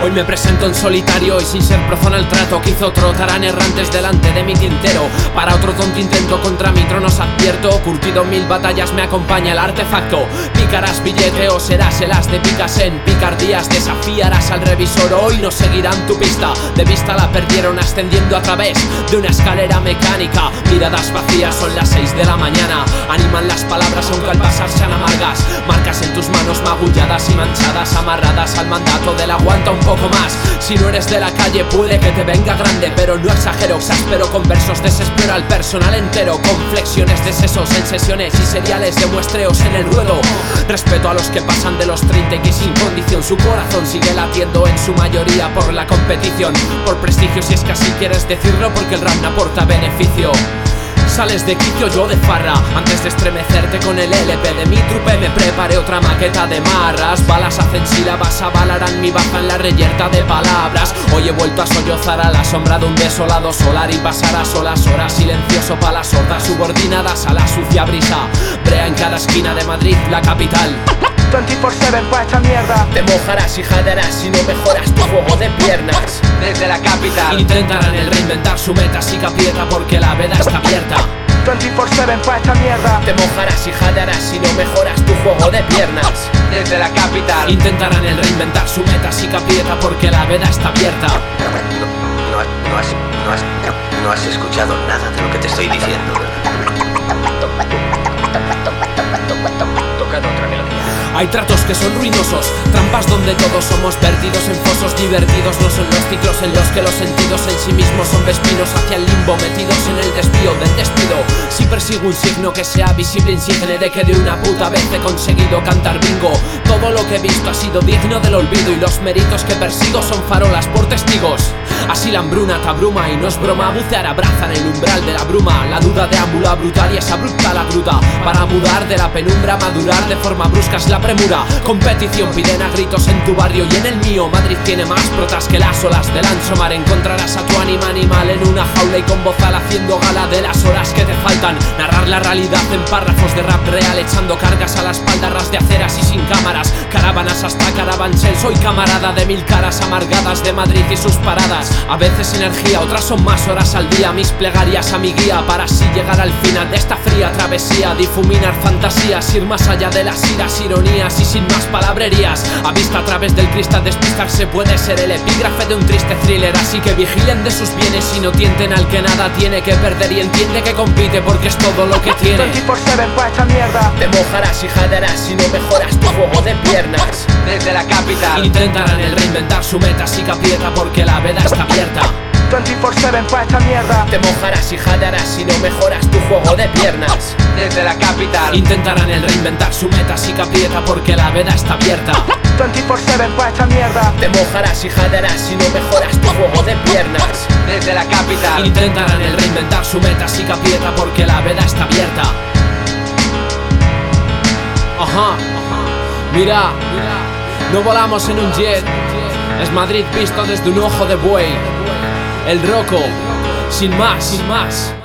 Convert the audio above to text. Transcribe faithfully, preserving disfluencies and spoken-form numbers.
Hoy me presento en solitario y sin ser profano el trato que hizo trotarán errantes delante de mi tintero. Para otro tonto intento contra mi trono os advierto, curtido mil batallas me acompaña el artefacto. Picarás billete o serás el as de picas en picardías, desafiarás al revisor, hoy no seguirán tu pista. De vista la perdieron ascendiendo a través de una escalera mecánica. Miradas vacías, son las seis de la mañana, animan las palabras aunque al pasar sean amargas. Marcas en tus manos magulladas y manchadas, amarradas al mandato del aguanta un poco más. Si no eres de la calle puede que te venga grande, pero no exagero, exaspero con versos, desespero al personal entero, con flexiones de sesos en sesiones y seriales de muestreos en el ruedo. Respeto a los que pasan de los treinta y que sin condición su corazón sigue latiendo en su mayoría por la competición, por prestigio si es que así quieres decirlo, porque el rap no aporta beneficio. Sales de quicio, yo de farra. Antes de estremecerte con el L P de mi trupe me preparé otra maqueta de marras. Balas hacen sílabas, avalarán mi baza en la reyerta de palabras. Hoy he vuelto a sollozar a la sombra de un desolado solar y pasarás solas horas silencioso pa' las sordas subordinadas a la sucia brisa. Brea en cada esquina de Madrid, la capital. veinticuatro siete pa' esta mierda. Te mojarás y jadearás si no mejoras tu juego de piernas. Desde la capital intentarán el reinventar su meta, siga aprieta porque la veda está abierta. veinticuatro siete pa' esta mierda. Te mojarás y jadearás si no mejoras tu juego de piernas. Desde la capital intentarán el reinventar su meta, siga aprieta porque la veda está abierta. No, no, has, no, has, no, has, no has escuchado nada de lo que te estoy diciendo. Tocando otra melodía. Hay tratos que son ruinosos, trampas donde todos somos vertidos en fosos divertidos. No son los ciclos en los que los sentidos en sí mismos son vespinos hacia el limbo, metidos en el desvío del despido. Si persigo un signo que sea visible, insigne de que de una puta vez he conseguido cantar bingo. Todo lo que he visto ha sido digno del olvido y los méritos que persigo son farolas por testigos. Así la hambruna te abruma y no es broma, bucear abraza en el umbral de la bruma. La duda deambula brutal y es abrupta la gruta, para mudar de la penumbra, madurar de forma brusca es la premura. Competición piden a gritos en tu barrio y en el mío. Madrid tiene más protas que las olas del ancho mar. Encontrarás a tu ánima animal en una jaula y con bozal haciendo gala de las horas que te faltan. Narrar la realidad en párrafos de rap real, echando cargas a la espalda ras de aceras y sin cámaras. Caravanas hasta Carabanchel, soy camarada de mil caras amargadas de Madrid y sus paradas. A veces energía, otras son más horas al día. Mis plegarias a mi guía para así llegar al final de esta fría travesía. Difuminar fantasías, ir más allá de las iras, ironías y sin más palabrerías. A vista a través del cristal despistarse puede ser el epígrafe de un triste thriller. Así que vigilen de sus bienes y no tienten al que nada tiene que perder. Y entiende que compite porque es todo lo que tiene. veinticuatro siete pa' esta mierda. Te mojarás y jadearás si no mejoras tu juego de piernas. Desde la capital intentarán el reinventar su meta, siga aprieta porque la veda está abierta. veinticuatro siete pa' esta mierda. Te mojarás y jadearás si no mejoras tu juego de piernas. Desde la capital intentarán el reinventar su meta, siga aprieta porque la veda está abierta. veinticuatro siete pa' esta mierda. Te mojarás y jadearás si no mejoras tu juego de piernas. Desde la capital intentarán el reinventar su meta, siga aprieta porque la veda está abierta. Ajá, ajá. Mira, no volamos en un jet, es Madrid visto desde un ojo de buey. El Rocco, sin más, sin más.